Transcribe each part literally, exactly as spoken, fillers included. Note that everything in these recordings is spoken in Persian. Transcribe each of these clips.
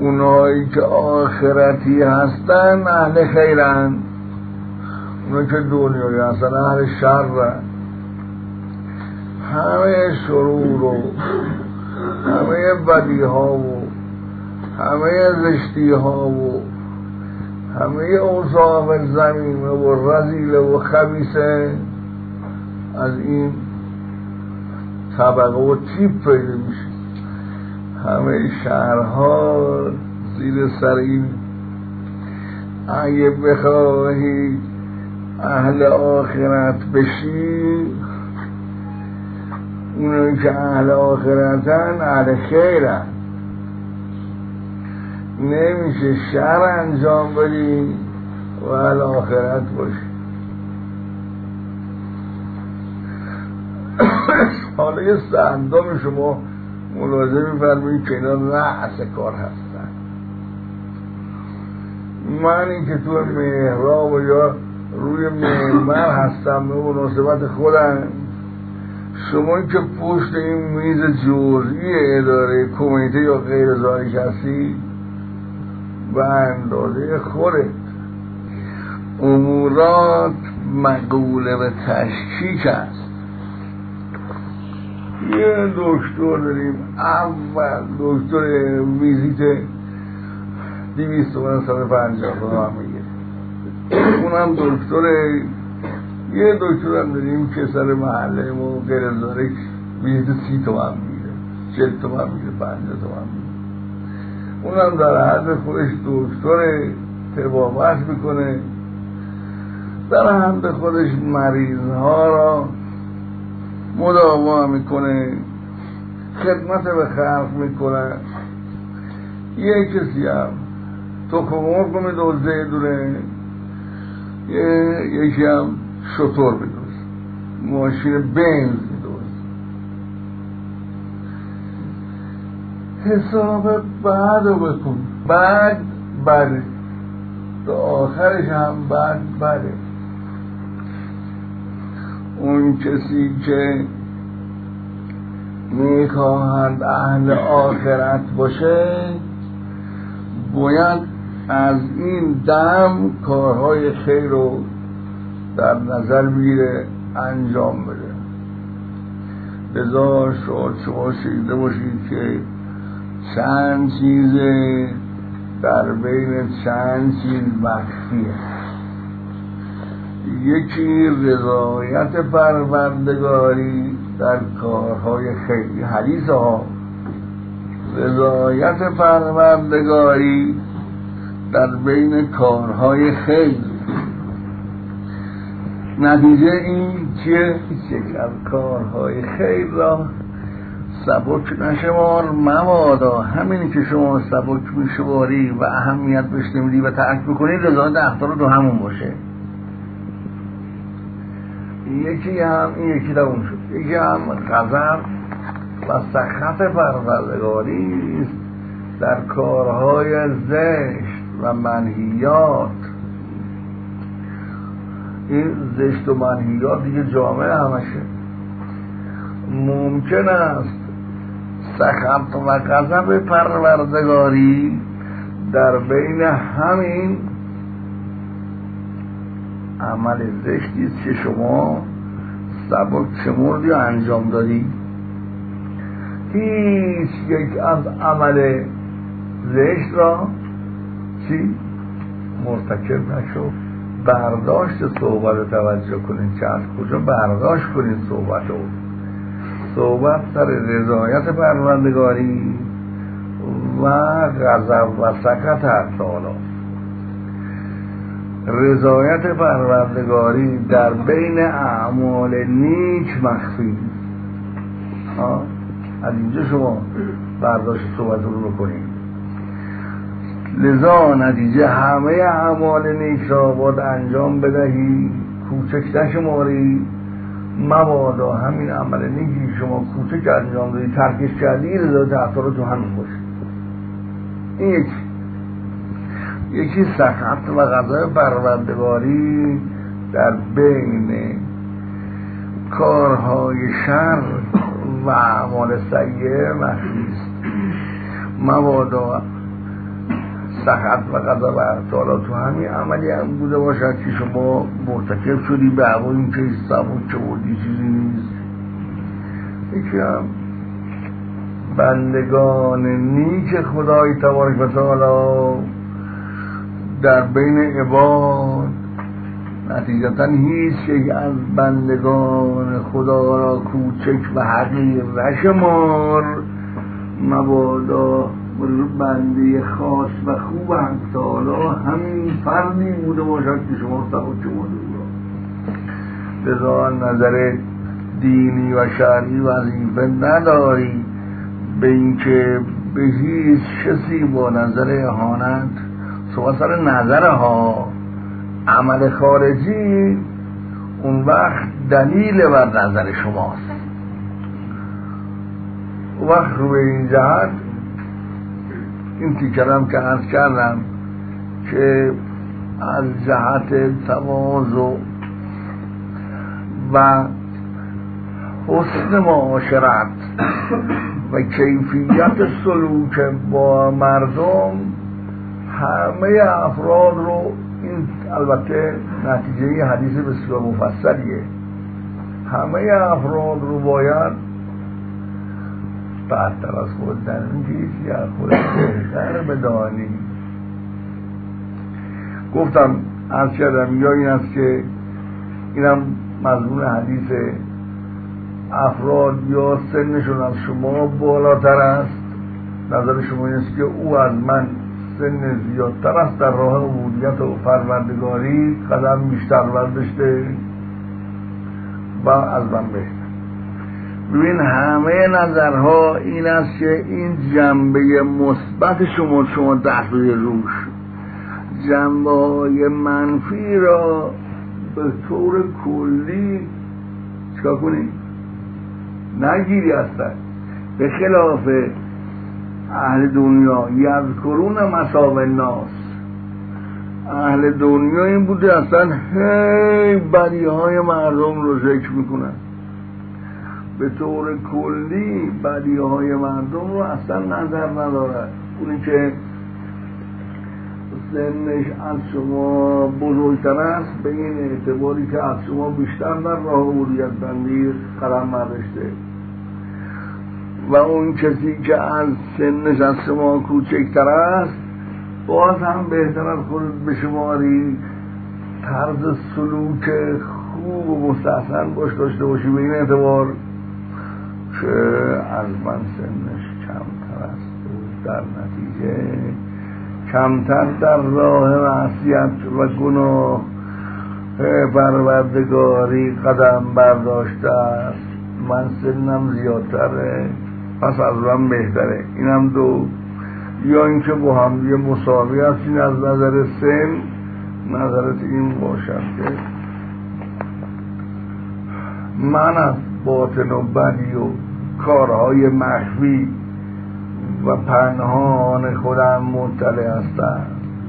اونایی که آخرتی هستن اهل خیرن، اونایی که دنیایی هستن اهل شرن. همه شرور و همه بدی ها و همه زشتی ها و همه اوصاف زمینه و رذیله و خبیثه از این طبقه و تیپ پیدا میشه. همه شهرها زیر سر این اگه بخواهی اهل آخرت بشی، اونایی که اهل آخرتن اهل خیرن. نمیشه شر انجام بدی و اهل آخرت باشی. حالا یه سندام شما ملاحظه می‌فرمایید که اینا رأس کار هستن. من این که تو محراب یا روی منبر هستم به مناسبت خودم، شما که پشت این میز جزئی اداره کمیته یا غیر ذالک هستی، به اندازه خودت امورات مقوله به تشکیک است. یه دکتر داریم، اول دکتر ویزیت دویست و صد پنجاه رو هم میگه، اونم دکتر. یه دکتر هم داریم که سر محله ما غیر ذالک ویزیت سی تومن میگه، چل تومن میگه، پنجاه تومن میگه. اونم در حد خودش دکتر، طبابت میکنه، در حد خودش مریض ها را مداوا میکنه، خدمت به خلق میکنه. یه کسی هم تخم مرغ میدوزه دونه، یکی هم شطور میدوزه، ماشین بنز میدوزه. حساب بعد رو بکن، بعد بده تا آخرش هم بعد بده. اون کسی که میخواهند اهل آخرت باشه باید از این دم کارهای خیر رو در نظر میگیره، انجام بده. لذا شاید شما شنیده باشید که چند چیز در بین چند چیز مخفیه. یکی رضایت پروردگاری در کارهای خیلی، حدیث ها رضایت پروردگاری در بین کارهای خیلی. نتیجه این که یک از کارهای خیر را سبک نشمار مبادا همینی که شما سبک میشماری و اهمیت بهش نمیدی و ترک میکنی رضایت اختار رو همون باشه. یکی هم این یکی دوم شد. یکی هم غضب و سخط پروردگاری است در کارهای زشت و منهیات. این زشت و منهیات دیگه جامعه همشه. ممکن است سخط و غضب پروردگاری در بین همین عمل زشتی است که شما سبک شمردی و انجام دادی. هیچ یک از عمل زشت را چی؟ مرتکب نشو. برداشت صحبت رو توجه کنید که از کجا برداشت کنید صحبت رو. صحبت سر رضایت پروردگاری و غضب و سخط هست. حالا رضایت پروردگاری در بین اعمال نیک مخفی. از اینجا شما برداشت صحبت رو بکنید. لذا نتیجه همه اعمال نیک را باید انجام بدهی، کوچک نشماری. مبادا همین عمل نیکی شما کوچک انجام دادی، ترکش کردی، رضایت اختار تو همین باشه. این یکی یکی سخط و غضب پروردگاری در بین کارهای شر و اعمال سیئه مخفی است. مبادا سخط و غضب تعالی تو همین عملی هم بوده باشد که شما مرتکب شدی به هوا این که سبود که بودی چیزی نیست. یکی هم بندگان نیک خدای تبارک و تعالی در بین عباد نتیجتا هیچ یک از بندگان خدا را کوچک و حقیر نشمار، مبادا بنده خاص و خوب حق تعالی همین فردی بوده باشد که شما سبود شماده را لذا نظر دینی و شرعی وظیفه نداری به اینکه به هیچ کسی با نظر اهانت سوا سر نظرها عمل خارجی اون وقت دلیل بر نظر شماست. اون وقت روی این جهت این تیکرم که عرض کردم که از جهت تواضع و حسن معاشرت و کیفیت سلوک با مردم همه افراد رو، این البته نتیجه حدیث بسیار مفصلیه، همه افراد رو باید بعدتر از خود دنجیز یا خود بهتر بدانی. گفتم عرض کردم یا این است که اینم مضمون حدیث افراد یا سنشون از شما بالاتر است، نظر شما این است که او از من سن زیادتر است در راه عبودیت و پروردگاری قدم بیشتر برداشته و از من بهتر. ببین همه نظرها این است که این جنبه مثبت شما شما دست روی روش، جنبه های منفی را به طور کلی چکا کنی؟ نگیری هستن. به خلاف اهل دنیا یذکرون مصاب الناس، اهل دنیا این بوده اصلا هی بدی های مردم رو ذکر میکنن، به طور کلی بدی های مردم رو اصلا نظر ندارد. اونی که سنش از شما بزرگتر است به این اعتباری که از شما بیشتر در راه عبودیت بندی قدم برداشته، و اون کسی که از سنش از شما کوچکتر است باز هم بهتر از خودت بشماری، طرز سلوک خوب و مستحسن باش داشته باشی به این اعتبار که از من سنش کمتر است و در نتیجه کمتر در راه معصیت و گناه پروردگاری قدم برداشته است. من سنم زیادتره پس از من بهتره. اینم دو، یا اینکه با هم یه مساوی هستین از نظر سن. نظرت این باشد که من از باطن و بدی و کارهای مخفی و پنهان خودم مطلع هستم،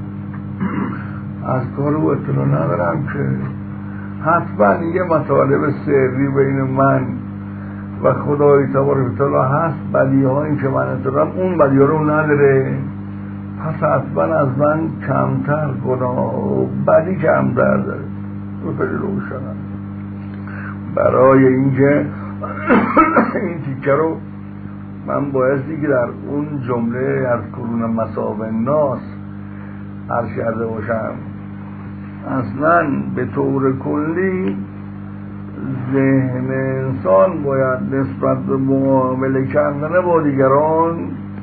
از کار او اطلاع ندارم که حتما یه مطالب سری بین من و خدای تبارک و تعالی هست، بدی هایی که من اطلاعم اون بدی ها رو نداره، پس حتما از من کمتر گناه و بدی کمتر داره. رو خیلی روشنم. برای اینکه این تیکه رو من بایستی که در اون جمله از کرون مصاب الناس عرض کرده باشم. اصلا به طور کلی ذهن انسان باید نسبت به معامله کردن با دیگران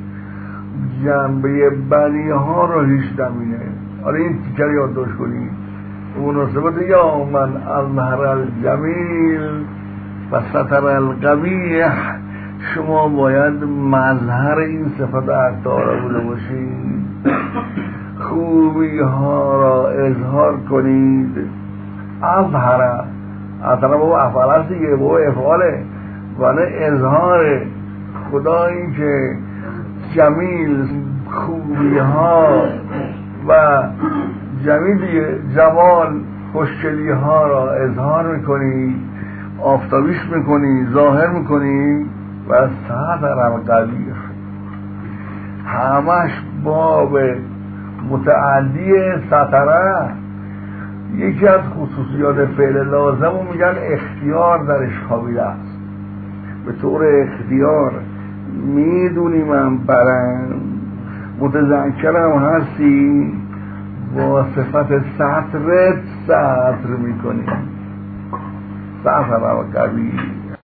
جنبه بدی ها رو هیچ نمینه. آره این تیکه رو یادداشت کنید. مناسبت یا من اظهر الجمیل و ستر القبیح، شما باید مظهر این صفت عطا بوده باشید، خوبی ها را اظهار کنید. اظهر اصلا با افعال هست دیگه، با افعاله ولی اظهار خدایی که جمیل خوبی ها و جمیل جمال خوشگلی ها را اظهار میکنی، آفتابیش میکنی، ظاهر میکنی. و سطر القبیح همش باب متعدی سطره. یکی از خصوصیات فعل لازم رو میگن اختیار درش خوابیده است. به طور اختیار میدونی من برم، متذکرم هستی، با صفت سطرت سطر میکنی، سطر قوی